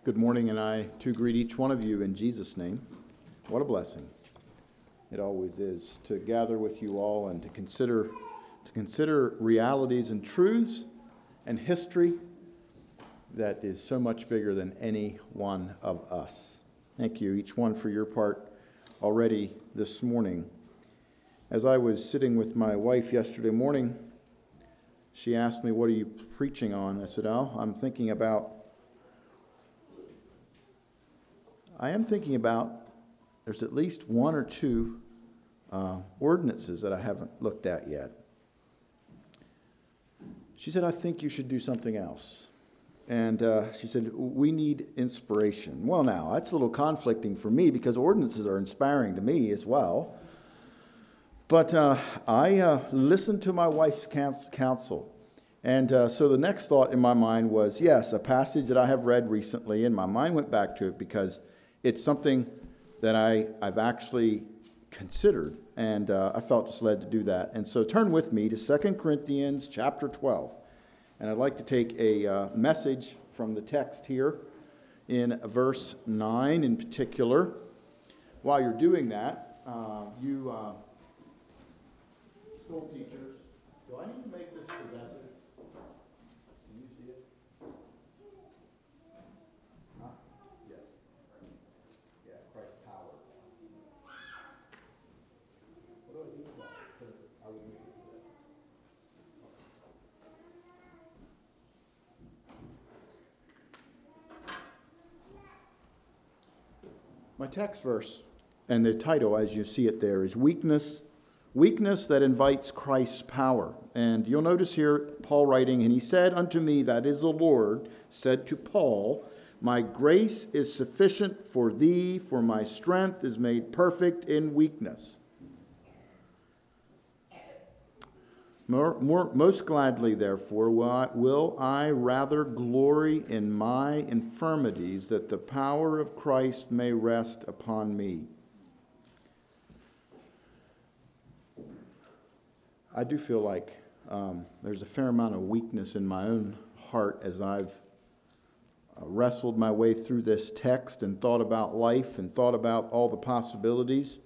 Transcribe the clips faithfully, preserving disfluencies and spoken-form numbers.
Good morning, and I too greet each one of you in Jesus' name. What a blessing it always is to gather with you all and to consider to consider realities and truths and history that is so much bigger than any one of us. Thank you, each one, for your part already this morning. As I was sitting with my wife yesterday morning, she asked me, "What are you preaching on?" I said, "Oh, I'm thinking about I am thinking about, there's at least one or two uh, ordinances that I haven't looked at yet." She said, "I think you should do something else." And uh, she said, "We need inspiration." Well, now, that's a little conflicting for me because ordinances are inspiring to me as well. But uh, I uh, listened to my wife's counsel. And uh, so the next thought in my mind was, yes, a passage that I have read recently, and my mind went back to it because it's something that I, I've actually considered, and uh, I felt just led to do that. And so turn with me to Second Corinthians chapter twelve. And I'd like to take a uh, message from the text here in verse nine in particular. While you're doing that, uh, you uh, school teachers, do I need to make this possessive? Can you see it? Huh? Yes. Yeah, Christ's power. What do I do with that? Because I would make it possessive. My text verse, and the title, as you see it there, is Weakness, Weakness that Invites Christ's Power. And you'll notice here, Paul writing, "And he said unto me, that is the Lord, said to Paul, My grace is sufficient for thee, for my strength is made perfect in weakness." More, more, most gladly, therefore, will I, will I rather glory in my infirmities, that the power of Christ may rest upon me. I do feel like um, there's a fair amount of weakness in my own heart as I've uh, wrestled my way through this text and thought about life and thought about all the possibilities.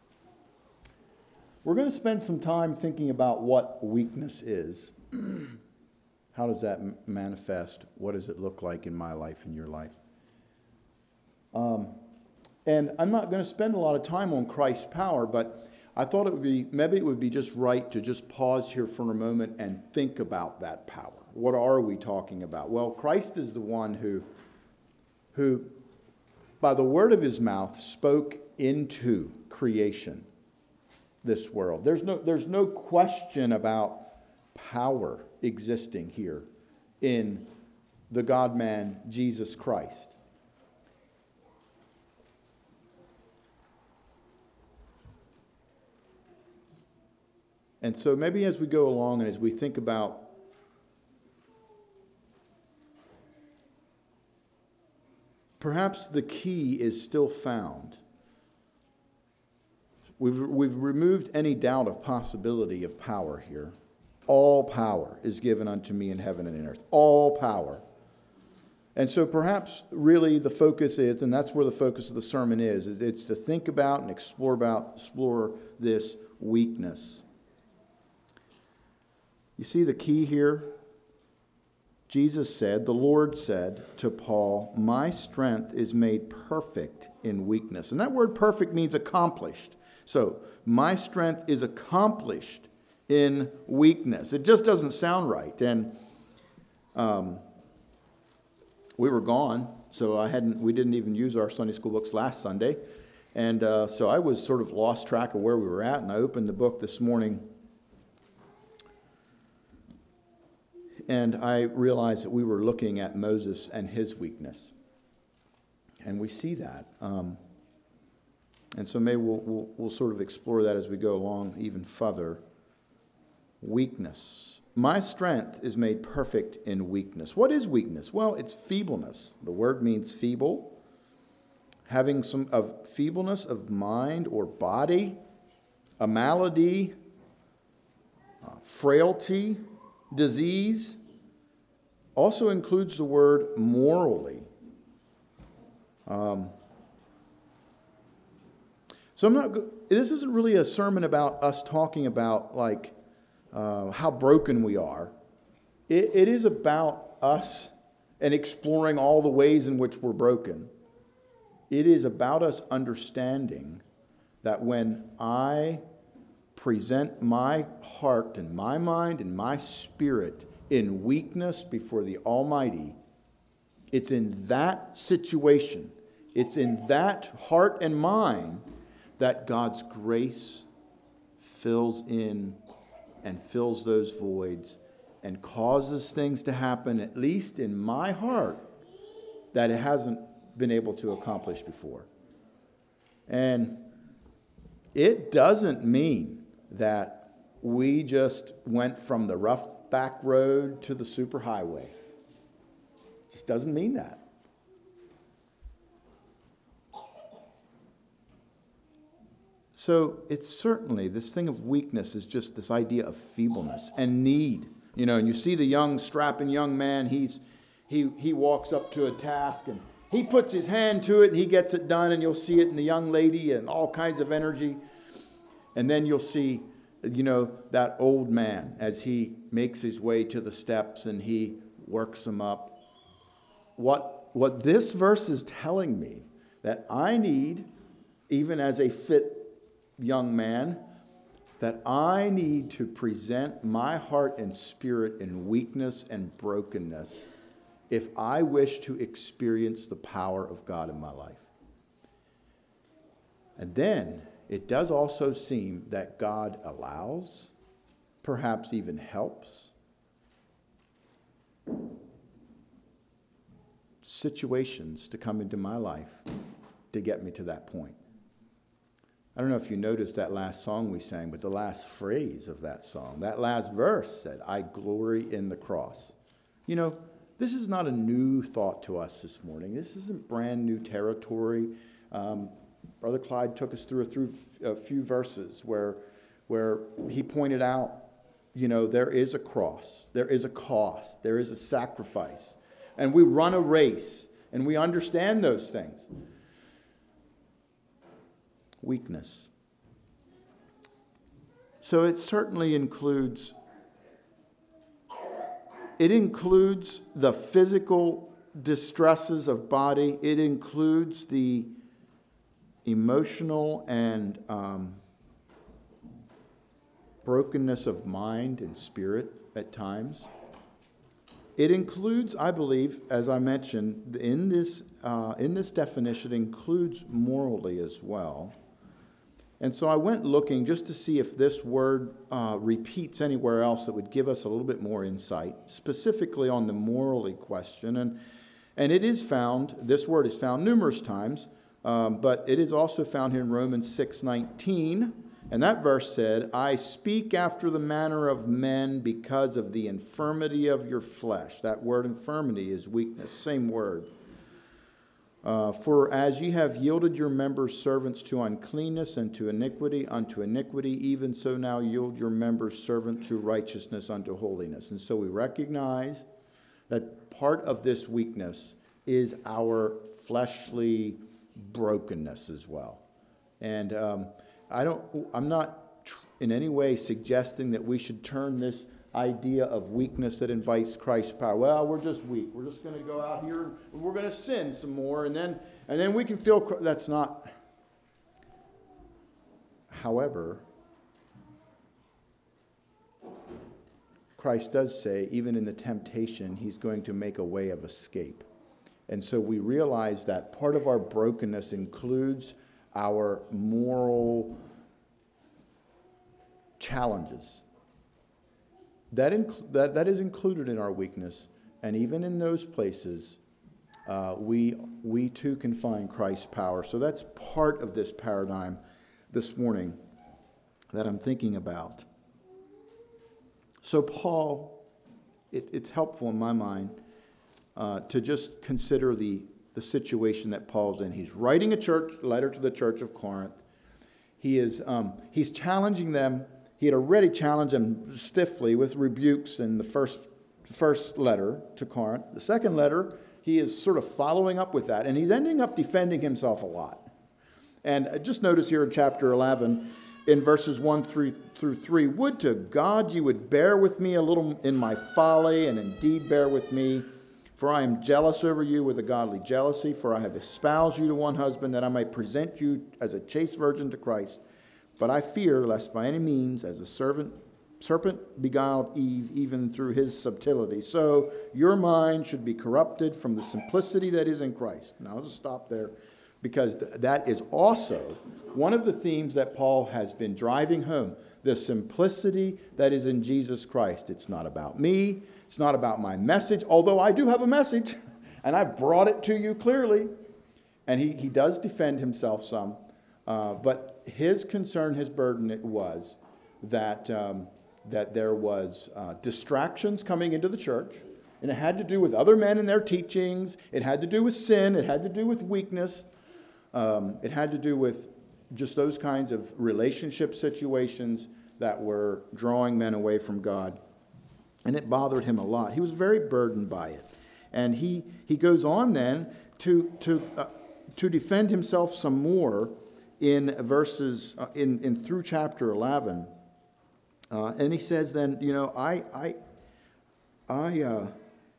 We're going to spend some time thinking about what weakness is. How does that m- manifest? What does it look like in my life, in your life? Um, and I'm not going to spend a lot of time on Christ's power, but I thought it would be, maybe it would be just right to just pause here for a moment and think about that power. What are we talking about? Well, Christ is the one who, who by the word of his mouth, spoke into creation this world. There's no, there's no question about power existing here in the God-man, Jesus Christ. And so maybe as we go along and as we think about perhaps the key is still found. We've, we've removed any doubt of possibility of power here. All power is given unto me in heaven and in earth. All power. And so perhaps really the focus is, and that's where the focus of the sermon is, is it's to think about and explore about, explore this weakness. You see the key here? Jesus said, the Lord said to Paul, "My strength is made perfect in weakness." And that word perfect means accomplished. So, my strength is accomplished in weakness. It just doesn't sound right. And um, we were gone, so I hadn't. We didn't even use our Sunday school books last Sunday. And uh, so I was sort of lost track of where we were at, and I opened the book this morning. And I realized that we were looking at Moses and his weakness. And we see that. Um, And so maybe we'll, we'll, we'll sort of explore that as we go along even further. Weakness. My strength is made perfect in weakness. What is weakness? Well, it's feebleness. The word means feeble. Having some of feebleness of mind or body, a malady, uh, frailty, disease. Also includes the word morally. Um, so I'm not. This isn't really a sermon about us talking about like uh, how broken we are. It, it is about us and exploring all the ways in which we're broken. It is about us understanding that when I present my heart and my mind and my spirit in weakness before the Almighty, it's in that situation, it's in that heart and mind that God's grace fills in and fills those voids and causes things to happen, at least in my heart, that it hasn't been able to accomplish before. And it doesn't mean that we just went from the rough back road to the superhighway. It just doesn't mean that. So it's certainly, this thing of weakness is just this idea of feebleness and need. You know, and you see the young, strapping young man, he's he he walks up to a task and he puts his hand to it and he gets it done, and you'll see it in the young lady and all kinds of energy. And then you'll see, you know, that old man as he makes his way to the steps and he works them up. What what this verse is telling me, that I need, even as a fit young man, that I need to present my heart and spirit in weakness and brokenness if I wish to experience the power of God in my life. And then it does also seem that God allows, perhaps even helps, situations to come into my life to get me to that point. I don't know if you noticed that last song we sang, but the last phrase of that song, that last verse said, I glory in the cross. You know, this is not a new thought to us this morning. This isn't brand new territory. Um, Brother Clyde took us through a, through a few verses where, where he pointed out, you know, there is a cross, there is a cost, there is a sacrifice. And we run a race, and we understand those things. Weakness. So it certainly includes, it includes the physical distresses of body. It includes the emotional and um, brokenness of mind and spirit at times. It includes, I believe, as I mentioned, in this uh, in this definition, it includes morally as well. And so I went looking just to see if this word uh, repeats anywhere else that would give us a little bit more insight, specifically on the morally question. And, and it is found, this word is found numerous times, um, but it is also found here in Romans six nineteen. And that verse said, I speak after the manner of men because of the infirmity of your flesh. That word infirmity is weakness, same word. Uh, For as ye have yielded your members servants to uncleanness and to iniquity, unto iniquity, even so now yield your members servant to righteousness unto holiness. And so we recognize that part of this weakness is our fleshly brokenness as well. And um, I don't, I'm not tr- in any way suggesting that we should turn this idea of weakness that invites Christ's power. Well, we're just weak. We're just going to go out here and we're going to sin some more, and then and then we can feel. That's not. However, Christ does say, even in the temptation, he's going to make a way of escape. And so we realize that part of our brokenness includes our moral challenges. That, inc- that, that is included in our weakness, and even in those places, uh, we, we too can find Christ's power. So that's part of this paradigm this morning that I'm thinking about. So Paul, it, it's helpful in my mind uh, to just consider the, the situation that Paul's in. He's writing a church letter to the church of Corinth. He is um, he's challenging them. He had already challenged them stiffly with rebukes in the first, first letter to Corinth. The second letter, he is sort of following up with that, and he's ending up defending himself a lot. And just notice here in chapter eleven, in verses one through, through three, would to God you would bear with me a little in my folly, and indeed bear with me. For I am jealous over you with a godly jealousy, for I have espoused you to one husband, that I may present you as a chaste virgin to Christ. But I fear, lest by any means, as a servant, serpent beguiled Eve, even through his subtlety, so your mind should be corrupted from the simplicity that is in Christ. Now I'll just stop there, because th- that is also one of the themes that Paul has been driving home, the simplicity that is in Jesus Christ. It's not about me. It's not about my message, although I do have a message, and I've brought it to you clearly. And he, he does defend himself some, uh, but his concern, his burden it was that, um, that there was uh, distractions coming into the church, and it had to do with other men and their teachings. It had to do with sin. It had to do with weakness. Um, it had to do with just those kinds of relationship situations that were drawing men away from God. And it bothered him a lot. He was very burdened by it. And he, he goes on then to, to, uh, to defend himself some more in verses, uh, in, in through chapter eleven. Uh, and he says then, you know, I, I, I, uh,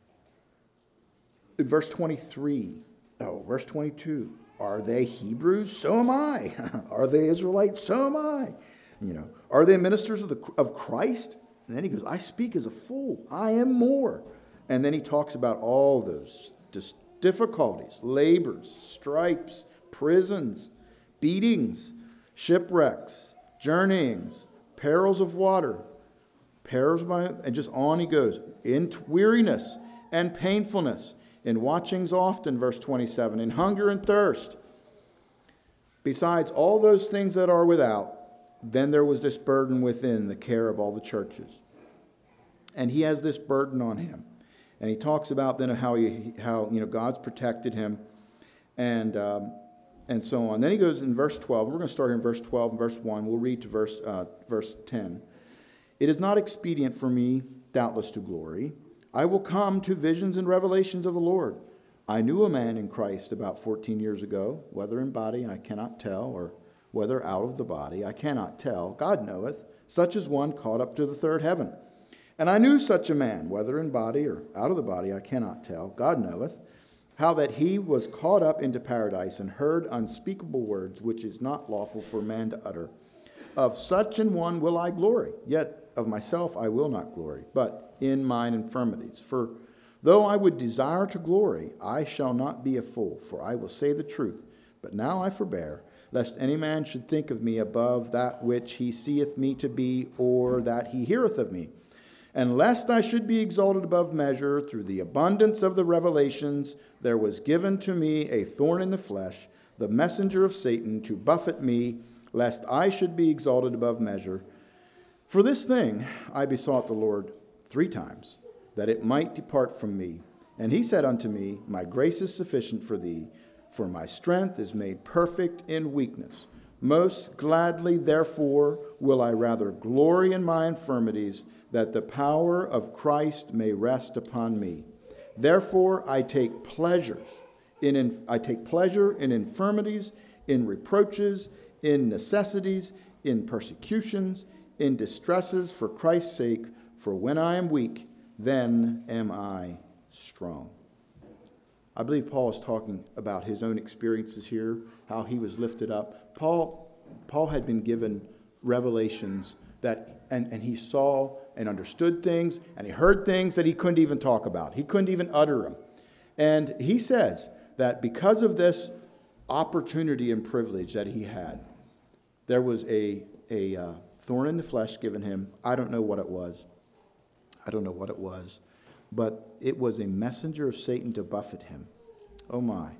in verse twenty-three, oh, verse twenty-two, are they Hebrews? So am I. Are they Israelites? So am I. You know, are they ministers of the of Christ? And then he goes, I speak as a fool. I am more. And then he talks about all those difficulties, labors, stripes, prisons, beatings, shipwrecks, journeyings, perils of water, perils by, and just on he goes, in weariness and painfulness, in watchings often, verse twenty-seven, in hunger and thirst. Besides all those things that are without, then there was this burden within, the care of all the churches. And he has this burden on him. And he talks about then how, he, how you know, God's protected him and, um, and so on. Then he goes in verse twelve. We're going to start here in verse twelve and verse one. We'll read to verse, uh, verse ten. It is not expedient for me, doubtless, to glory. I will come to visions and revelations of the Lord. I knew a man in Christ about fourteen years ago, whether in body I cannot tell, or whether out of the body I cannot tell. God knoweth, such as one caught up to the third heaven. And I knew such a man, whether in body or out of the body I cannot tell. God knoweth, how that he was caught up into paradise and heard unspeakable words, which is not lawful for man to utter. Of such an one will I glory, yet of myself I will not glory, but in mine infirmities. For though I would desire to glory, I shall not be a fool, for I will say the truth. But now I forbear, lest any man should think of me above that which he seeth me to be, or that he heareth of me. And lest I should be exalted above measure through the abundance of the revelations, there was given to me a thorn in the flesh, the messenger of Satan, to buffet me, lest I should be exalted above measure. For this thing I besought the Lord three times, that it might depart from me. And he said unto me, my grace is sufficient for thee, for my strength is made perfect in weakness. Most gladly, therefore, will I rather glory in my infirmities, that the power of Christ may rest upon me. Therefore, I take pleasures in, in I take pleasure in infirmities, in reproaches, in necessities, in persecutions, in distresses for Christ's sake. For when I am weak, then am I strong. I believe Paul is talking about his own experiences here, how he was lifted up. Paul, Paul had been given revelations that, and, and he saw and understood things, and he heard things that he couldn't even talk about. He couldn't even utter them. And he says that because of this opportunity and privilege that he had, there was a, a uh, thorn in the flesh given him. I don't know what it was. I don't know what it was. But it was a messenger of Satan to buffet him. Oh my.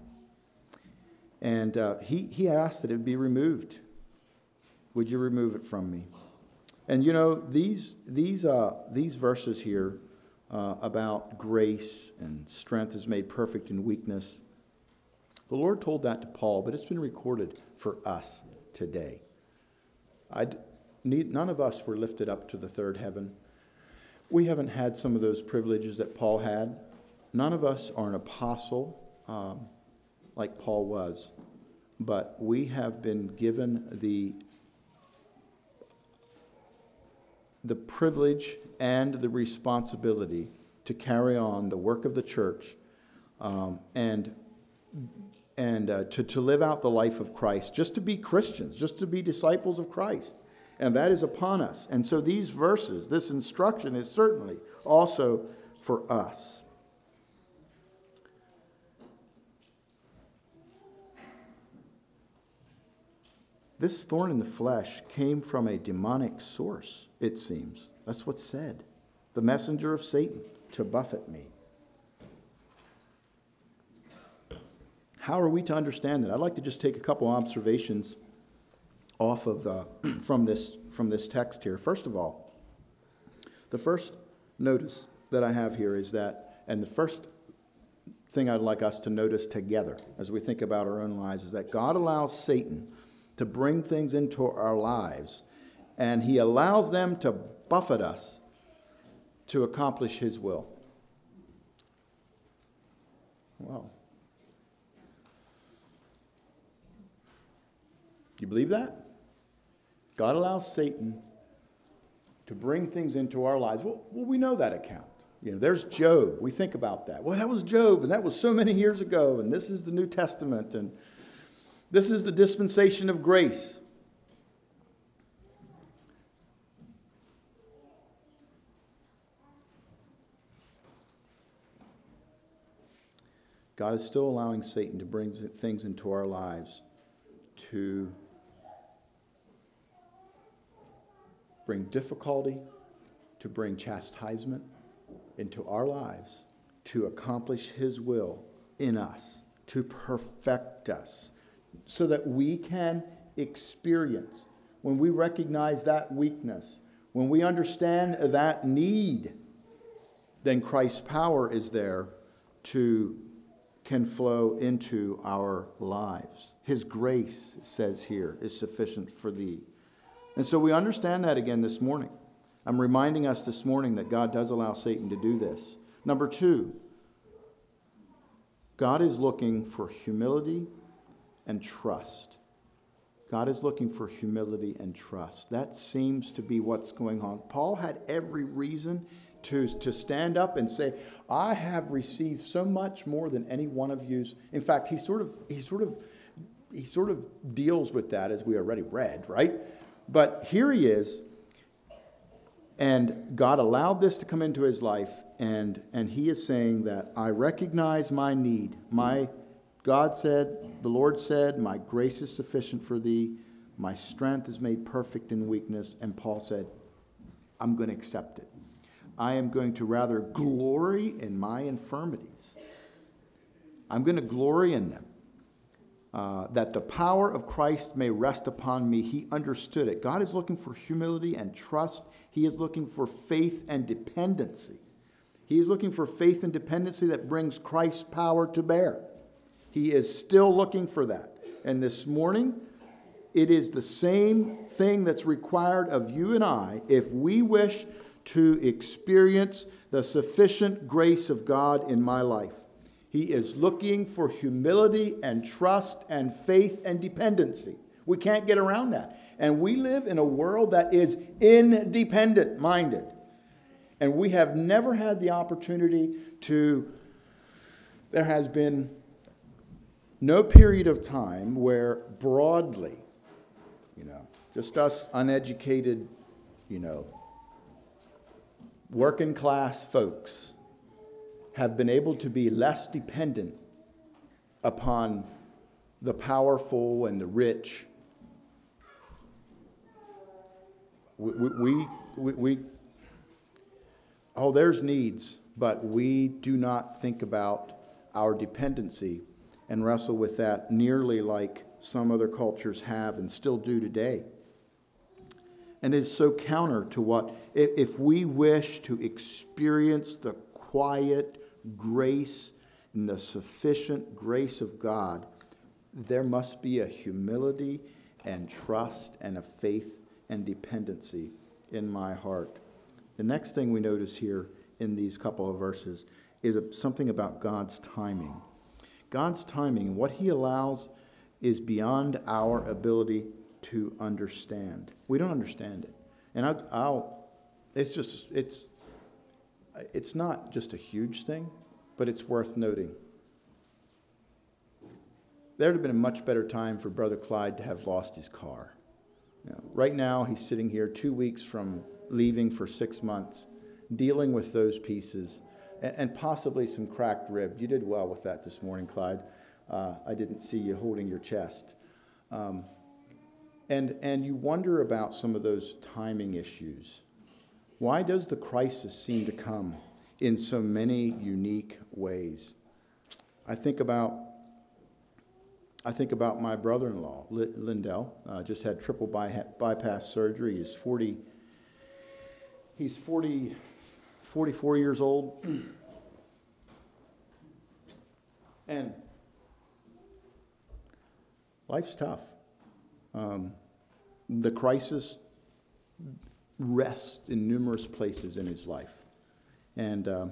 And uh, he, he asked that it be removed. Would you remove it from me? And you know, these, these, uh, these verses here uh, about grace and strength is made perfect in weakness, the Lord told that to Paul, but it's been recorded for us today. I'd, none of us were lifted up to the third heaven. We haven't had some of those privileges that Paul had. none of us are an apostle um, like Paul was, but we have been given the the privilege and the responsibility to carry on the work of the church um, and and uh, to, to live out the life of Christ, just to be Christians, just to be disciples of Christ. And that is upon us. And so these verses, this instruction is certainly also for us. This thorn in the flesh came from a demonic source, it seems. That's what's said. The messenger of Satan to buffet me. How are we to understand that? I'd like to just take a couple observations off of uh, from this from this text here. First of all, the first notice that I have here is that, and the first thing I'd like us to notice together as we think about our own lives, is that God allows Satan to bring things into our lives, and he allows them to buffet us to accomplish his will. Well, you believe that? God allows Satan to bring things into our lives. Well, well, we know that account. You know, there's Job. We think about that. Well, that was Job, and that was so many years ago, and this is the New Testament, and this is the dispensation of grace. God is still allowing Satan to bring things into our lives to bring difficulty, to bring chastisement into our lives, to accomplish his will in us, to perfect us, so that we can experience, when we recognize that weakness, when we understand that need, then Christ's power is there to can flow into our lives. His grace, it says here, is sufficient for thee. And so we understand that again this morning. I'm reminding us this morning that God does allow Satan to do this. Number two, God is looking for humility and trust. God is looking for humility and trust. That seems to be what's going on. Paul had every reason to, to stand up and say, I have received so much more than any one of you. In fact, he sort of he sort of he sort of deals with that, as we already read, right? But here he is, and God allowed this to come into his life, and, and he is saying that I recognize my need. My God said, the Lord said, my grace is sufficient for thee. My strength is made perfect in weakness. And Paul said, I'm going to accept it. I am going to rather glory in my infirmities. I'm going to glory in them. Uh, that the power of Christ may rest upon me. He understood it. God is looking for humility and trust. He is looking for faith and dependency. He is looking for faith and dependency that brings Christ's power to bear. He is still looking for that. And this morning, it is the same thing that's required of you and I if we wish to experience the sufficient grace of God in my life. He is looking for humility and trust and faith and dependency. We can't get around that. And we live in a world that is independent-minded. And we have never had the opportunity to... There has been no period of time where broadly, you know, just us uneducated, you know, working class folks have been able to be less dependent upon the powerful and the rich. We, we, we, we, oh, there's needs, but we do not think about our dependency and wrestle with that nearly like some other cultures have and still do today. And it's so counter to what, if we wish to experience the quiet grace and the sufficient grace of God, there must be a humility and trust and a faith and dependency in my heart. The next thing we notice here in these couple of verses is a, something about God's timing. God's timing, what he allows is beyond our ability to understand. We don't understand it. And I'll, I'll it's just, it's, it's not just a huge thing, but it's worth noting. There would have been a much better time for Brother Clyde to have lost his car. You know, right now, he's sitting here two weeks from leaving for six months, dealing with those pieces, and, and possibly some cracked rib. You did well with that this morning, Clyde. Uh, I didn't see you holding your chest. Um, and, and you wonder about some of those timing issues. Why does the crisis seem to come in so many unique ways? I think about I think about my brother-in-law, Lindell. Uh, just had triple by, bypass surgery. He's forty. He's forty, forty-four years old, and life's tough. Um, the crisis rests in numerous places in his life, and um,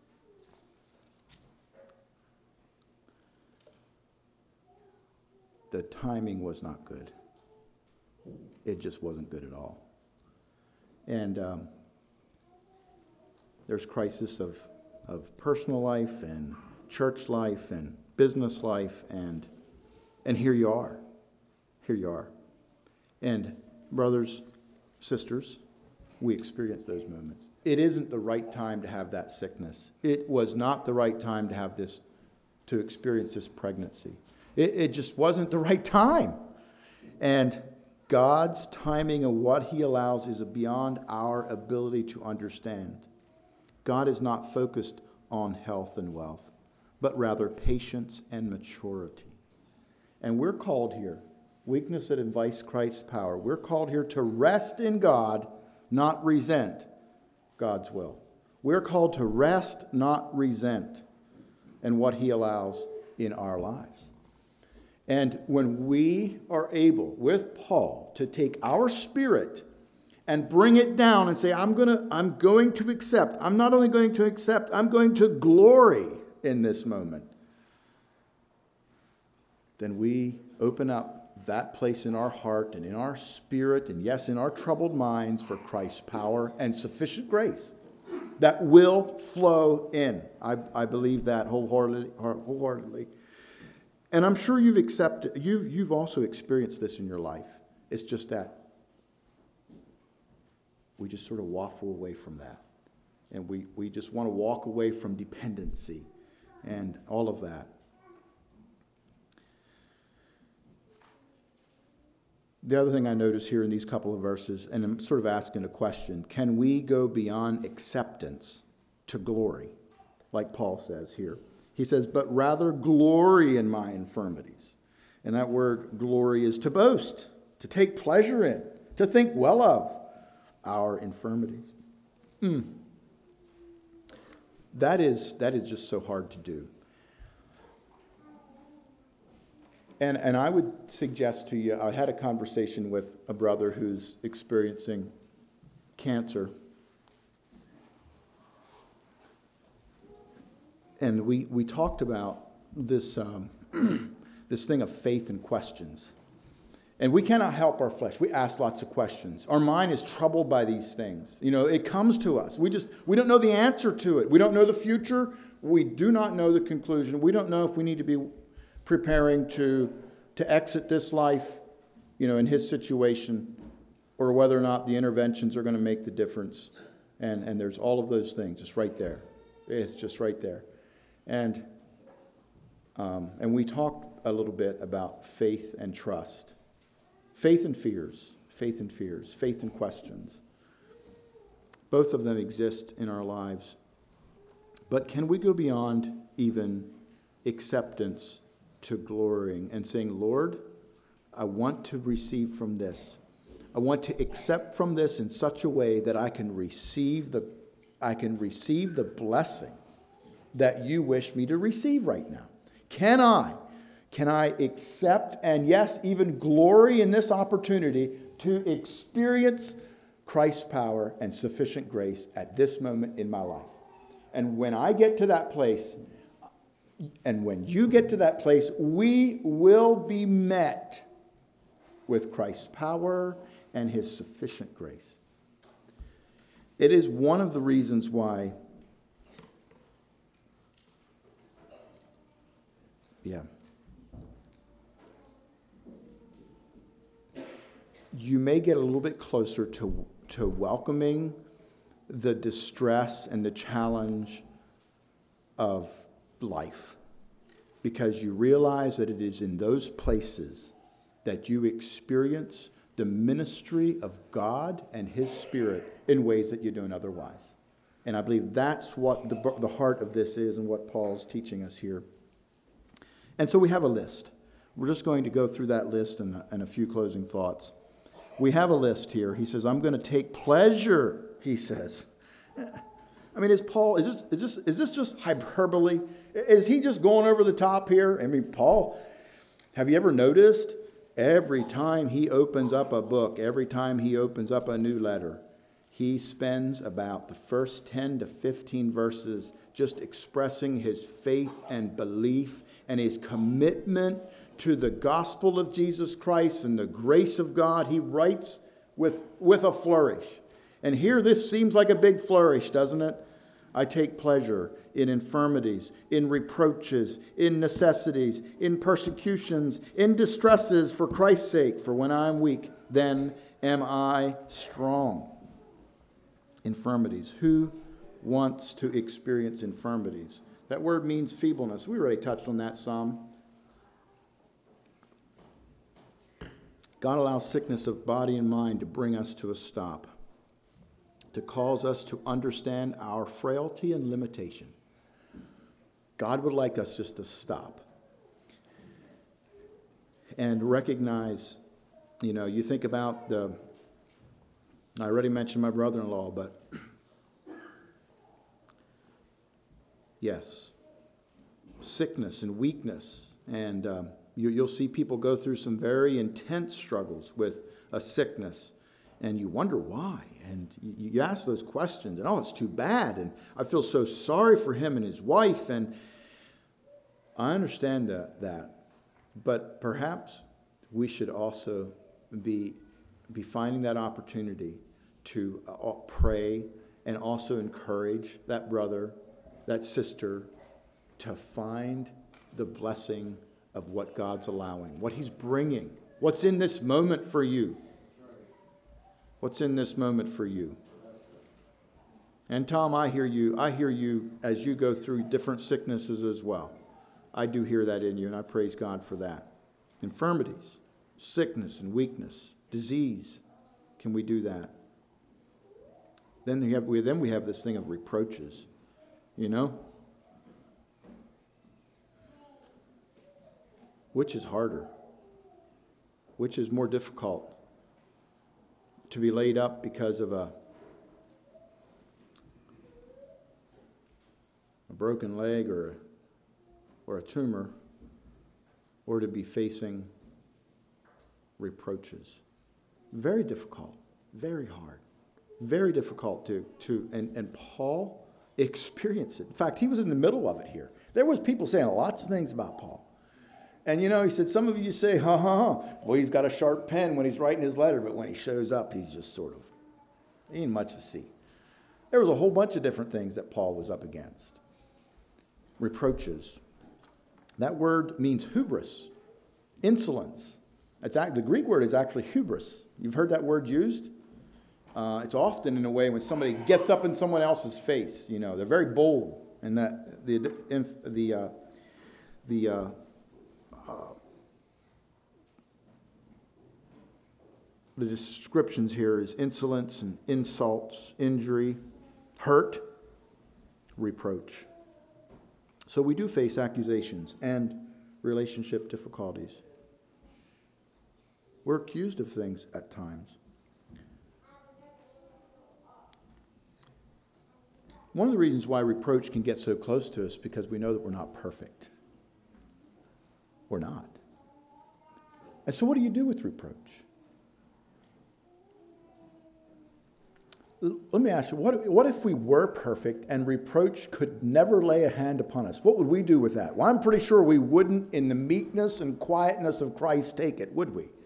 the timing was not good. It just wasn't good at all. And um, there's crisis of, of personal life and church life and business life, and and here you are. Here you are. And brothers, sisters, we experience those moments. It isn't the right time to have that sickness. It was not the right time to have this, to experience this pregnancy. It, it just wasn't the right time. And God's timing and what he allows is beyond our ability to understand. God is not focused on health and wealth, but rather patience and maturity. And we're called here, weakness that invites Christ's power. We're called here to rest in God, not resent God's will. We're called to rest, not resent, in what he allows in our lives. And when we are able, with Paul, to take our spirit and bring it down and say, I'm gonna, I'm going to accept, I'm not only going to accept, I'm going to glory in this moment, then we open up that place in our heart and in our spirit, and yes, in our troubled minds, for Christ's power and sufficient grace that will flow in. I, I believe that wholeheartedly, wholeheartedly. And I'm sure you've accepted, you've, you've also experienced this in your life. It's just that we just sort of waffle away from that. And we, we just want to walk away from dependency and all of that. The other thing I notice here in these couple of verses, and I'm sort of asking a question, can we go beyond acceptance to glory, like Paul says here? He says, but rather glory in my infirmities. And that word glory is to boast, to take pleasure in, to think well of our infirmities. Mm. That is, that is just so hard to do. And, and I would suggest to you, I had a conversation with a brother who's experiencing cancer. And we, we talked about this, um, this thing of faith and questions. And we cannot help our flesh. We ask lots of questions. Our mind is troubled by these things. You know, it comes to us. We just, we don't know the answer to it. We don't know the future. We do not know the conclusion. We don't know if we need to be preparing to, to exit this life, you know, in his situation, or whether or not the interventions are going to make the difference. And, and there's all of those things just right there. It's just right there. And um, and we talked a little bit about faith and trust. Faith and fears. Faith and fears. Faith and questions. Both of them exist in our lives. But can we go beyond even acceptance to glorying and saying, Lord, I want to receive from this. I want to accept from this in such a way that I can receive the I can receive the blessing that you wish me to receive right now. Can I? Can I accept and, yes, even glory in this opportunity to experience Christ's power and sufficient grace at this moment in my life? And when I get to that place, and when you get to that place, we will be met with Christ's power and his sufficient grace. It is one of the reasons why, yeah, you may get a little bit closer to, to welcoming the distress and the challenge of life, because you realize that it is in those places that you experience the ministry of God and his Spirit in ways that you don't otherwise. And I believe that's what the, the heart of this is and what Paul's teaching us here. And so we have a list. We're just going to go through that list and, and a few closing thoughts. We have a list here. He says, I'm going to take pleasure, he says. I mean, is Paul, is this, is this, is this just hyperbole? Is he just going over the top here? I mean, Paul, have you ever noticed every time he opens up a book, every time he opens up a new letter, he spends about the first ten to fifteen verses just expressing his faith and belief and his commitment to the gospel of Jesus Christ and the grace of God. He writes with, with a flourish. And here this seems like a big flourish, doesn't it? I take pleasure in infirmities, in reproaches, in necessities, in persecutions, in distresses for Christ's sake. For when I am weak, then am I strong. Infirmities. Who wants to experience infirmities? That word means feebleness. We already touched on that some. God allows sickness of body and mind to bring us to a stop, to cause us to understand our frailty and limitation. God would like us just to stop and recognize, you know, you think about the, I already mentioned my brother-in-law, but yes, sickness and weakness. And um, you, you'll see people go through some very intense struggles with a sickness, and you wonder why. And you, you ask those questions, and oh, it's too bad. And I feel so sorry for him and his wife. And I understand that, that. But perhaps we should also be, be finding that opportunity to uh, pray and also encourage that brother, that sister, to find the blessing of what God's allowing, what he's bringing, what's in this moment for you. What's in this moment for you? And Tom, I hear you. I hear you as you go through different sicknesses as well. I do hear that in you, and I praise God for that. Infirmities, sickness and weakness, disease. Can we do that? Then we have, we, then we have this thing of reproaches, you know? Which is harder? Which is more difficult? To be laid up because of a, a broken leg or a, or a tumor, or to be facing reproaches. Very difficult, very hard, very difficult to, to and, and Paul experienced it. In fact, he was in the middle of it here. There was people saying lots of things about Paul. And, you know, he said, some of you say, ha, ha, ha. Well, he's got a sharp pen when he's writing his letter, but when he shows up, he's just sort of, he ain't much to see. There was a whole bunch of different things that Paul was up against. Reproaches. That word means hubris, insolence. It's, the Greek word is actually hubris. You've heard that word used? Uh, it's often in a way when somebody gets up in someone else's face. You know, they're very bold. And that the, the, uh, the, uh, The descriptions here is insolence and insults, injury, hurt, reproach. So we do face accusations and relationship difficulties. We're accused of things at times. One of the reasons why reproach can get so close to us is because we know that we're not perfect. We're not. And so what do you do with reproach? let me ask you, what, what if we were perfect and reproach could never lay a hand upon us? What would we do with that? Well, I'm pretty sure we wouldn't, in the meekness and quietness of Christ, take it, would we?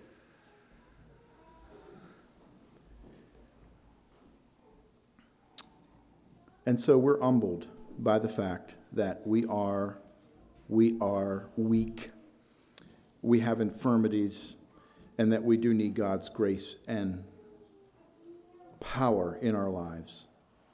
And so we're humbled by the fact that we are, we are weak. We have infirmities, and that we do need God's grace and power in our lives.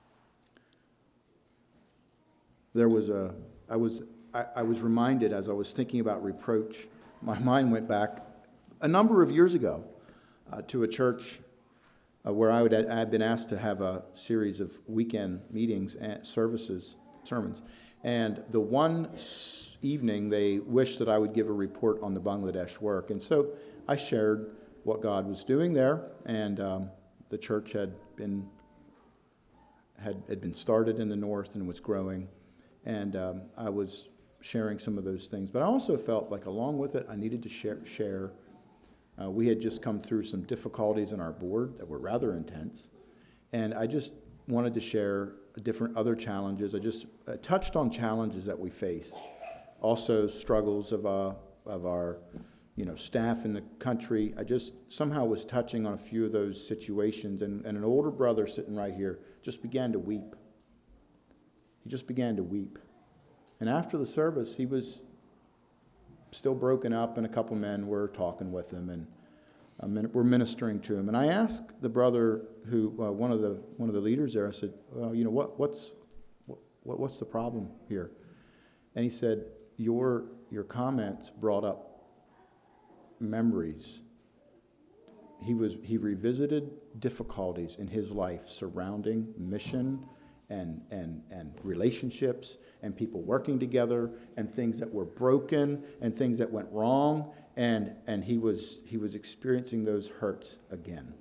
There was a, I was, I, I was reminded as I was thinking about reproach, my mind went back a number of years ago uh, to a church uh, where I, would, I had been asked to have a series of weekend meetings and services, sermons. And the one evening they wished that I would give a report on the Bangladesh work. And so I shared what God was doing there, and um, the church had been had, had been started in the north and was growing. And um, I was sharing some of those things. But I also felt like along with it, I needed to share. share. Uh, we had just come through some difficulties in our board that were rather intense. And I just wanted to share different other challenges. I just uh, touched on challenges that we face. Also struggles of, uh, of our you know, staff in the country. I just somehow was touching on a few of those situations. And, and an older brother sitting right here just began to weep. He just began to weep. And after the service, he was still broken up, and a couple men were talking with him, and um, we're ministering to him. And I asked the brother, who uh, one of the one of the leaders there, I said, well, you know, what what's what, what's the problem here? And he said, your your comments brought up memories. He was he revisited difficulties in his life surrounding mission and and and relationships and people working together and things that were broken and things that went wrong, and and he was he was experiencing those hurts again.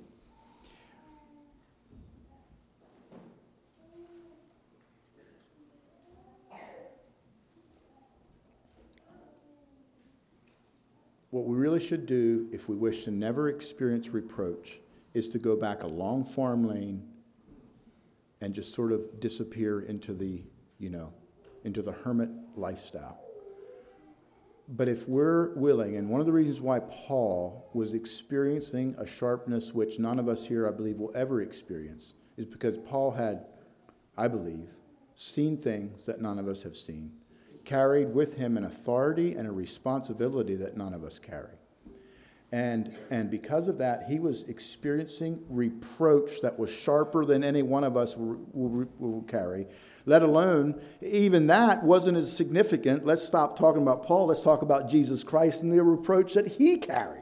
What we really should do if we wish to never experience reproach is to go back a long farm lane and just sort of disappear into the, you know, into the hermit lifestyle. But if we're willing, and one of the reasons why Paul was experiencing a sharpness which none of us here, I believe, will ever experience, is because Paul had, I believe, seen things that none of us have seen, carried with him an authority and a responsibility that none of us carry. And, and because of that, he was experiencing reproach that was sharper than any one of us will, will, will carry, let alone, even that wasn't as significant. Let's stop talking about Paul. Let's talk about Jesus Christ and the reproach that he carried.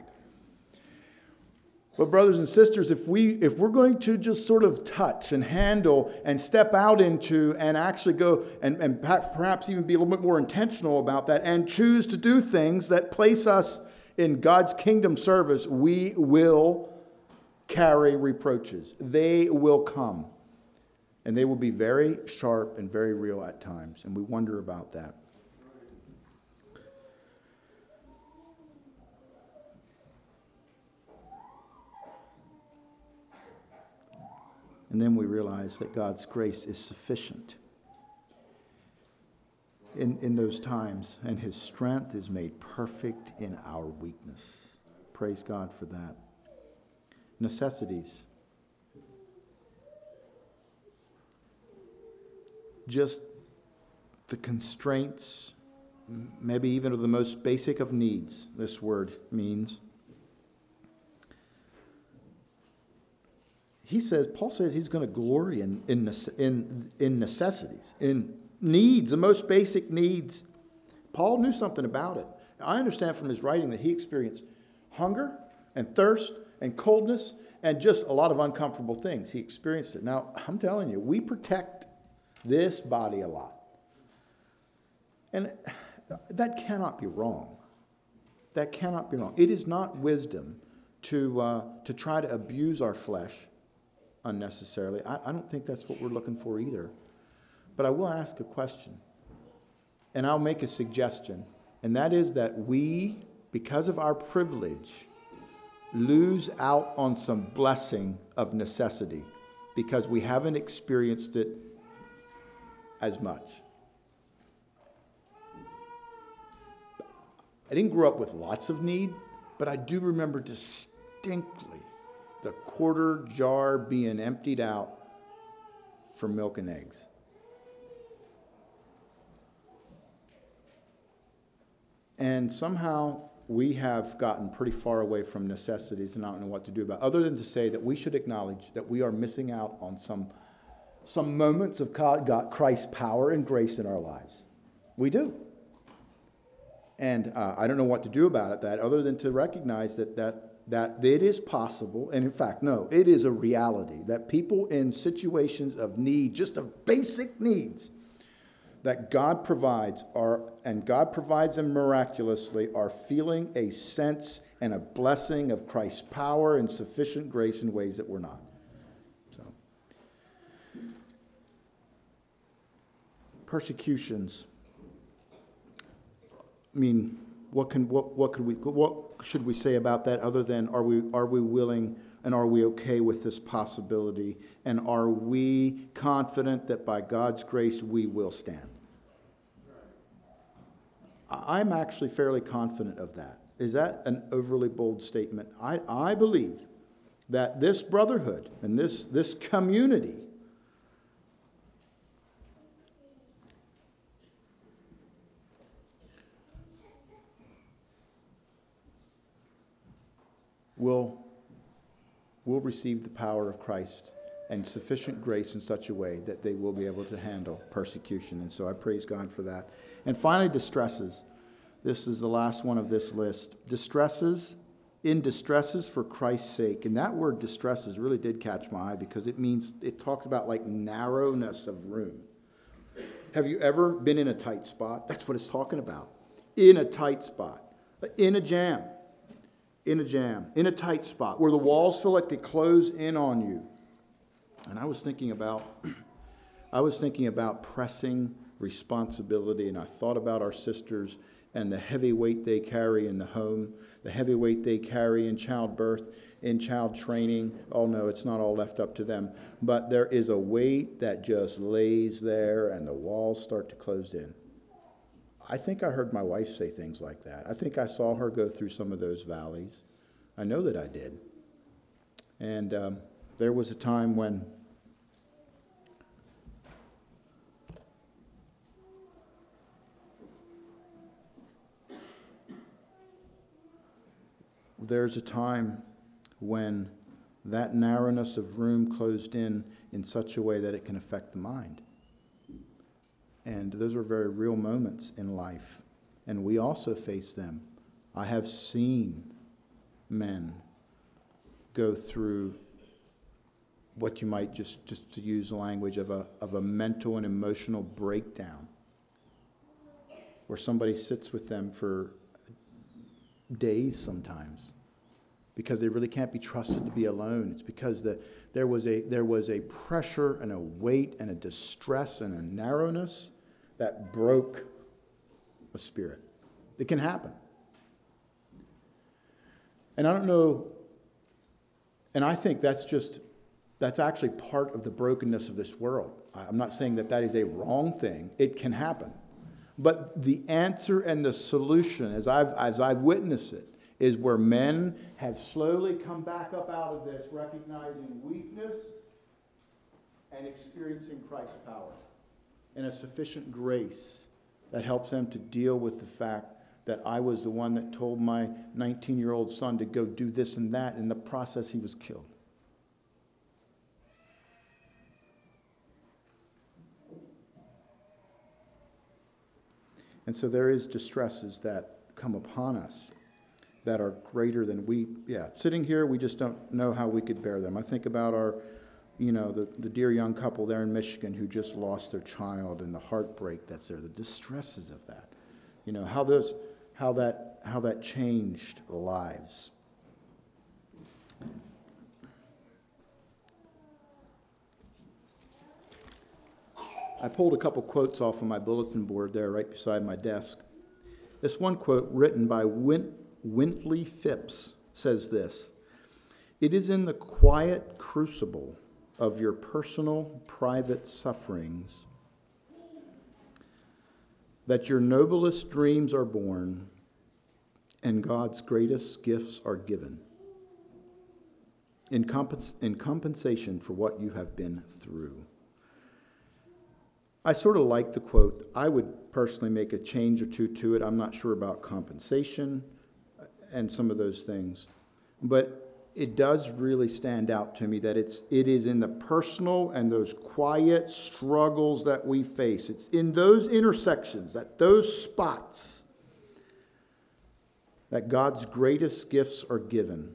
But brothers and sisters, if, we, if we're going to just sort of touch and handle and step out into and actually go and, and perhaps even be a little bit more intentional about that and choose to do things that place us in God's kingdom service, we will carry reproaches. They will come. And they will be very sharp and very real at times. And we wonder about that. And then we realize that God's grace is sufficient in, in those times, and his strength is made perfect in our weakness. Praise God for that. Necessities. Just the constraints, maybe even of the most basic of needs, this word means. He says, Paul says he's going to glory in, in, in, in necessities, in needs, the most basic needs. Paul knew something about it. I understand from his writing that he experienced hunger and thirst and coldness and just a lot of uncomfortable things. He experienced it. Now, I'm telling you, we protect this body a lot. And that cannot be wrong. That cannot be wrong. It is not wisdom to, uh, to try to abuse our flesh unnecessarily. I, I don't think that's what we're looking for either. But I will ask a question, and I'll make a suggestion, and that is that we, because of our privilege, lose out on some blessing of necessity because we haven't experienced it as much. I didn't grow up with lots of need, but I do remember distinctly the quarter jar being emptied out for milk and eggs. And somehow we have gotten pretty far away from necessities and I don't know what to do about it, other than to say that we should acknowledge that we are missing out on some, some moments of God, Christ's power and grace in our lives. We do. And uh, I don't know what to do about it, that other than to recognize that, that, that it is possible, and in fact, no, it is a reality, that people in situations of need, just of basic needs, that God provides are, and God provides them miraculously, are feeling a sense and a blessing of Christ's power and sufficient grace in ways that we're not. So, persecutions. I mean, what can what what could we what should we say about that other than are we are we willing and are we okay with this possibility, and are we confident that by God's grace we will stand? I'm actually fairly confident of that. Is that an overly bold statement? I, I believe that this brotherhood and this, this community will, will receive the power of Christ and sufficient grace in such a way that they will be able to handle persecution. And so I praise God for that. And finally, distresses. This is the last one of this list. Distresses, in distresses for Christ's sake. And that word distresses really did catch my eye because it means, it talks about like narrowness of room. Have you ever been in a tight spot? That's what it's talking about. In a tight spot. In a jam. In a jam. In a tight spot where the walls feel like they close in on you. And I was thinking about, I was thinking about pressing responsibility, and I thought about our sisters and the heavy weight they carry in the home, the heavy weight they carry in childbirth, in child training. Oh no, it's not all left up to them. But there is a weight that just lays there and the walls start to close in. I think I heard my wife say things like that. I think I saw her go through some of those valleys. I know that I did. And um, there was a time when There's a time when that narrowness of room closed in in such a way that it can affect the mind. And those are very real moments in life. And we also face them. I have seen men go through what you might just, just to use the language of a, of a mental and emotional breakdown, where somebody sits with them for days sometimes because they really can't be trusted to be alone. It's because the, there was a there was a pressure and a weight and a distress and a narrowness that broke a spirit. It can happen. And I don't know, and I think that's just, that's actually part of the brokenness of this world. I'm not saying that that is a wrong thing. It can happen. But the answer and the solution, as I've, as I've witnessed it, is where men have slowly come back up out of this, recognizing weakness and experiencing Christ's power and a sufficient grace that helps them to deal with the fact that I was the one that told my nineteen-year-old son to go do this and that. In the process, he was killed. And so there is distresses that come upon us that are greater than we, yeah, sitting here, we just don't know how we could bear them. I think about our, you know, the, the dear young couple there in Michigan who just lost their child and the heartbreak that's there, the distresses of that. You know, how those, how that, how that changed lives. I pulled a couple quotes off of my bulletin board there right beside my desk. This one quote written by Win- Wintley Phipps says this: "It is in the quiet crucible of your personal, private sufferings, that your noblest dreams are born and God's greatest gifts are given in, compens- in compensation for what you have been through. I sort of like the quote. I would personally make a change or two to it. I'm not sure about compensation and some of those things. But it does really stand out to me that it's it is in the personal and those quiet struggles that we face. It's in those intersections, at those spots, that God's greatest gifts are given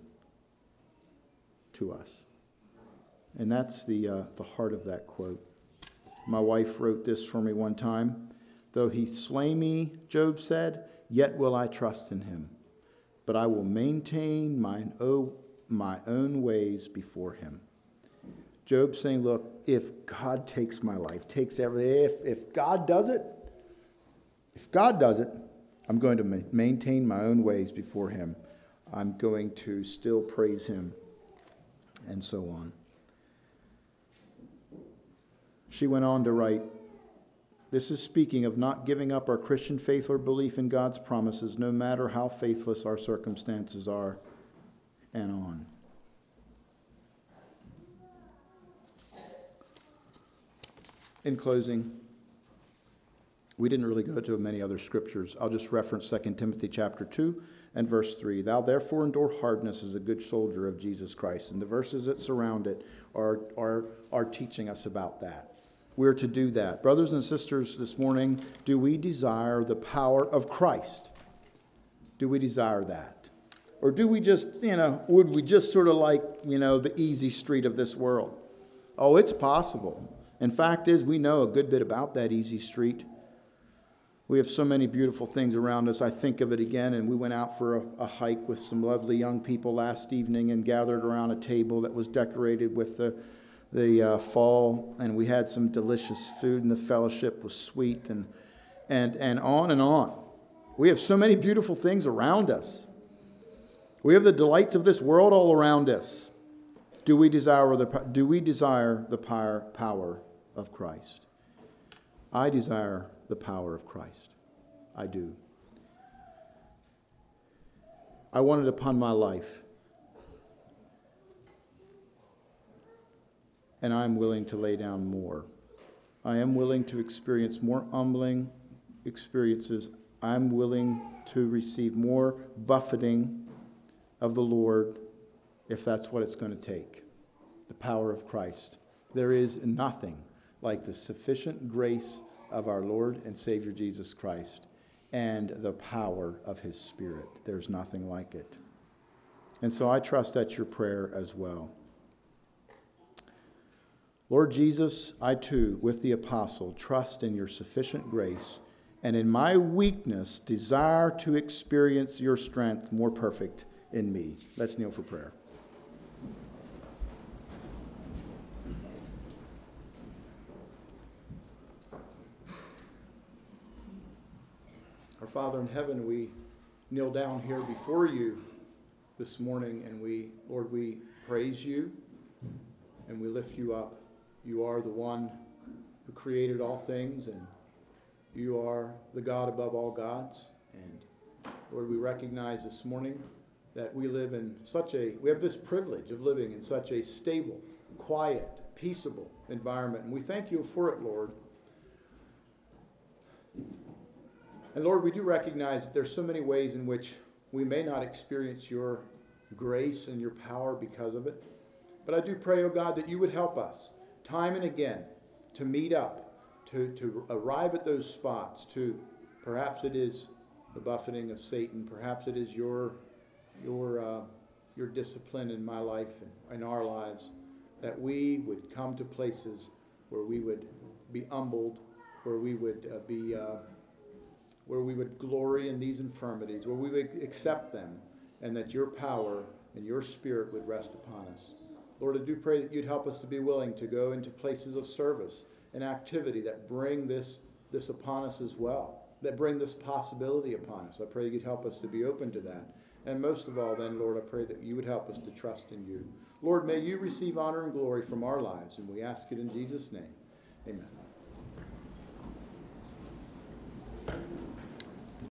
to us. And that's the uh, the heart of that quote. My wife wrote this for me one time. Though he slay me, Job said, yet will I trust in him. But I will maintain mine own, my own ways before him. Job saying, look, if God takes my life, takes everything, if, if God does it, if God does it, I'm going to ma- maintain my own ways before him. I'm going to still praise him, and so on. She went on to write, this is speaking of not giving up our Christian faith or belief in God's promises, no matter how faithless our circumstances are, and on. In closing, we didn't really go to many other scriptures. I'll just reference Second Timothy chapter two and verse three. Thou therefore endure hardness as a good soldier of Jesus Christ. And the verses that surround it are, are, are teaching us about that. We're to do that. Brothers and sisters, this morning, do we desire the power of Christ? Do we desire that? Or do we just, you know, would we just sort of like, you know, the easy street of this world? Oh, it's possible. In fact is, we know a good bit about that easy street. We have so many beautiful things around us. I think of it again, and we went out for a, a hike with some lovely young people last evening and gathered around a table that was decorated with the the uh, fall, and we had some delicious food, and the fellowship was sweet, and and and on and on. We have so many beautiful things around us. We have the delights of this world all around us. Do we desire the do we desire the power power of Christ? I desire the power of Christ. I do. I want it upon my life. And I'm willing to lay down more. I am willing to experience more humbling experiences. I'm willing to receive more buffeting of the Lord if that's what it's going to take. The power of Christ. There is nothing like the sufficient grace of our Lord and Savior Jesus Christ and the power of his Spirit. There's nothing like it. And so I trust that's your prayer as well. Lord Jesus, I too, with the apostle, trust in your sufficient grace, and in my weakness desire to experience your strength more perfect in me. Let's kneel for prayer. Our Father in heaven, we kneel down here before you this morning, and we, Lord, we praise you and we lift you up. You are the one who created all things, and you are the God above all gods. And Lord, we recognize this morning that we live in such a, we have this privilege of living in such a stable, quiet, peaceable environment. And we thank you for it, Lord. And Lord, we do recognize that there's so many ways in which we may not experience your grace and your power because of it. But I do pray, oh God, that you would help us time and again to meet up, to, to arrive at those spots, to perhaps it is the buffeting of Satan, perhaps it is your your uh, your discipline in my life and in our lives, that we would come to places where we would be humbled, where we would uh, be uh, where we would glory in these infirmities, where we would accept them, and that your power and your Spirit would rest upon us. Lord, I do pray that you'd help us to be willing to go into places of service and activity that bring this, this upon us as well, that bring this possibility upon us. I pray you'd help us to be open to that. And most of all then, Lord, I pray that you would help us to trust in you. Lord, may you receive honor and glory from our lives, and we ask it in Jesus' name. Amen.